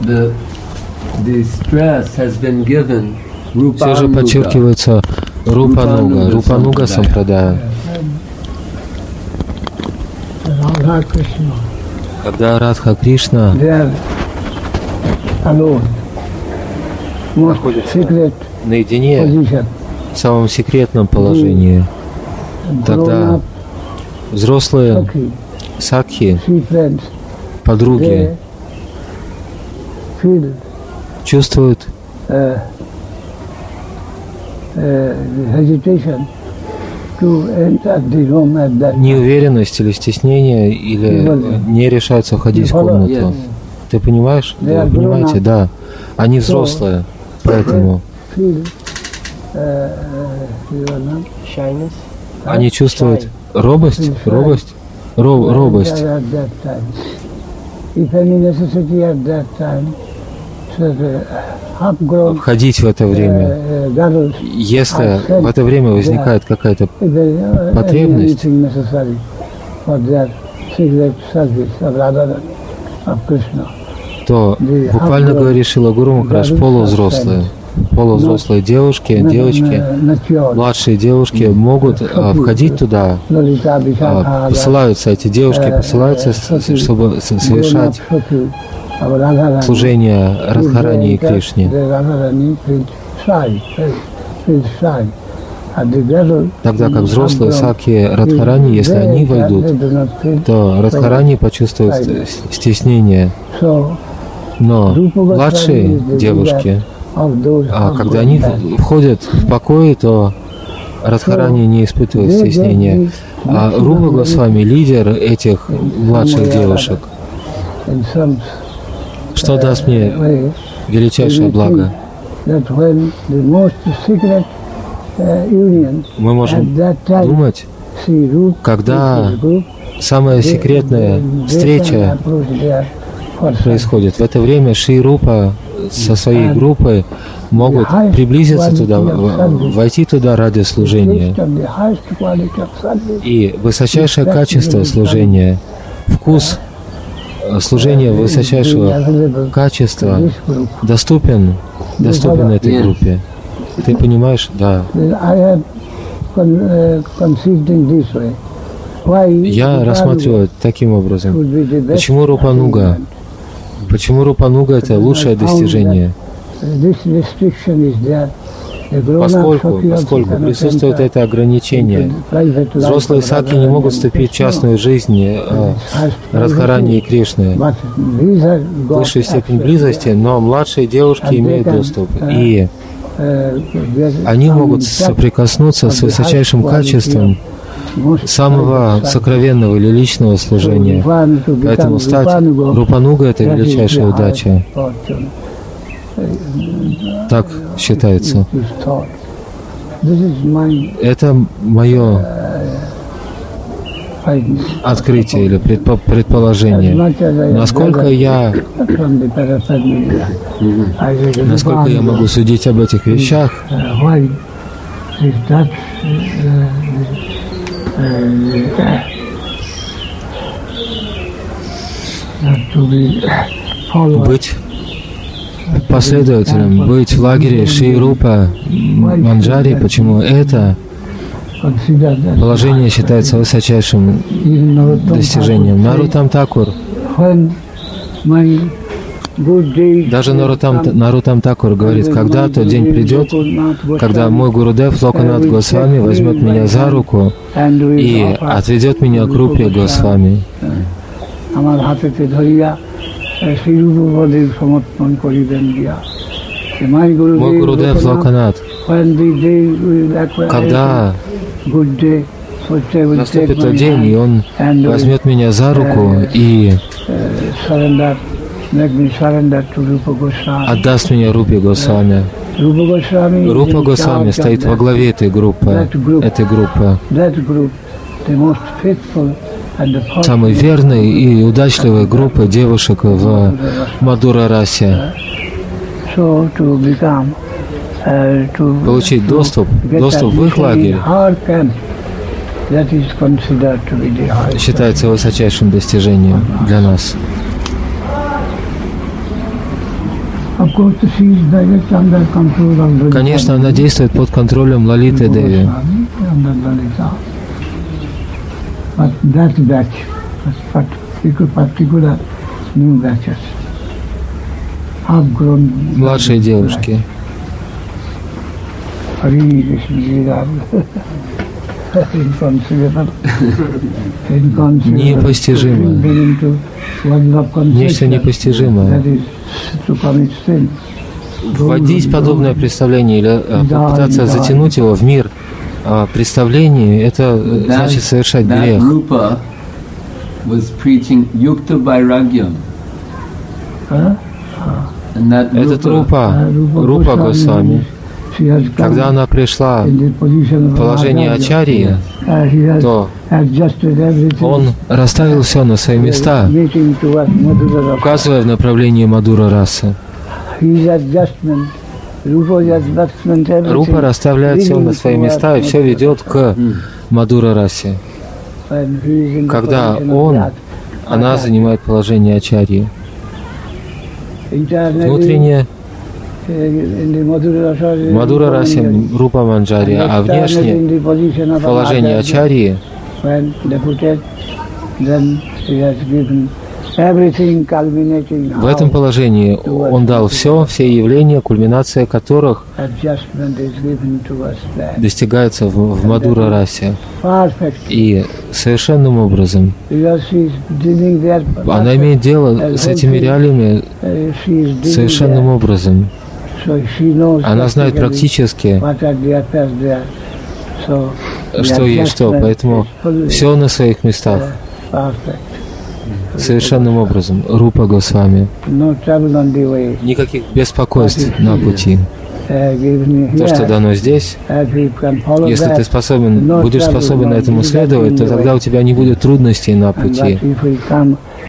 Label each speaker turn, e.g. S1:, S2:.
S1: Все же подчеркивается Рупануга Сампрадая. Когда Радха Кришна находится наедине в самом секретном положении, тогда взрослые сакхи, подруги, чувствуют неуверенность или стеснение, или не решаются входить в комнату. Ты понимаешь? Вы понимаете? Да. Они взрослые, поэтому они чувствуют робость. Входить в это время. Если в это время возникает какая-то потребность, то буквально говорит Шрила Гуру Махарадж, полувзрослые девушки, младшие девушки могут входить туда, посылаются эти девушки, чтобы совершать служение Радхарани и Кришне. Тогда как взрослые сакхи Радхарани, если они войдут, то Радхарани почувствуют стеснение. Но младшие девушки, когда они входят в покой, то Радхарани не испытывают стеснения. А Рупа Госвами, лидер этих младших девушек, что даст мне величайшее благо? Мы можем думать, когда самая секретная встреча происходит. В это время Шри Рупа со своей группой могут приблизиться туда, войти туда ради служения. И высочайшее качество служения, вкус служения высочайшего качества доступен этой группе. Ты понимаешь? Да. Я рассматриваю таким образом. Почему Рупануга? Почему Рупануга это лучшее достижение? Поскольку присутствует это ограничение, взрослые сакхи не могут вступить в частную жизнь Радхарани и Кришны, высшую степень близости, но младшие девушки имеют доступ, и они могут соприкоснуться с высочайшим качеством самого сокровенного или личного служения. Поэтому стать Рупануга — это величайшая удача. Так считается. Это мое открытие или предположение. Насколько я могу судить об этих вещах, быть последователем, быть в лагере Шри Рупа Манджари, почему это положение считается высочайшим достижением. Наруттам Такур, даже Наруттам Такур говорит, когда тот день придет, когда мой Гурудев Локанат Госвами возьмет меня за руку и отведет меня к Рупе Госвами. Мой Гурудев Локанат, когда наступит тот день, и он возьмет меня за руку и отдаст меня Рупе Госвами. Рупа Госвами стоит во главе этой группы. Самой верной и удачливой группы девушек в Мадура-расе. Получить доступ в их лагерь считается высочайшим достижением для нас. Конечно, она действует под контролем Лалиты Деви. Младшие девушки. Непостижимо. Нечто непостижимое. Вводить подобное представление или попытаться затянуть его в мир представлений, это значит совершать грех. Этот Рупа Госвами, когда она пришла в положение ачарьи, то он расставил все на свои места, указывая в направлении Мадура расы. Рупа расставляет все на свои места и все ведет к Мадура расе. Когда она занимает положение ачарьи. Внутренне в Мадура расе Рупа Манджари, а внешне в положении ачарьи в этом положении он дал все явления, кульминация которых достигается в Мадура расе. И совершенным образом она имеет дело с этими реалиями совершенным образом. Она знает практически, что есть что, поэтому все на своих местах. Совершенным образом. Рупа Госвами. Никаких беспокойств на пути. То, что дано здесь, если ты будешь способен этому следовать, то тогда у тебя не будет трудностей на пути.